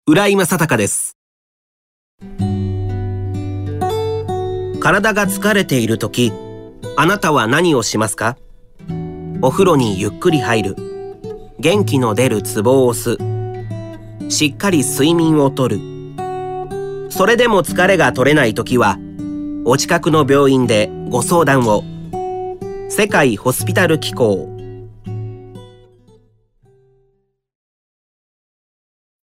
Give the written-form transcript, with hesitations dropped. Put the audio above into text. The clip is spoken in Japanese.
浦井正孝です。体が疲れているとき、あなたは何をしますか？お風呂にゆっくり入る。元気の出るツボを押す。しっかり睡眠をとる。それでも疲れが取れないときは、お近くの病院でご相談を。世界ホスピタル機構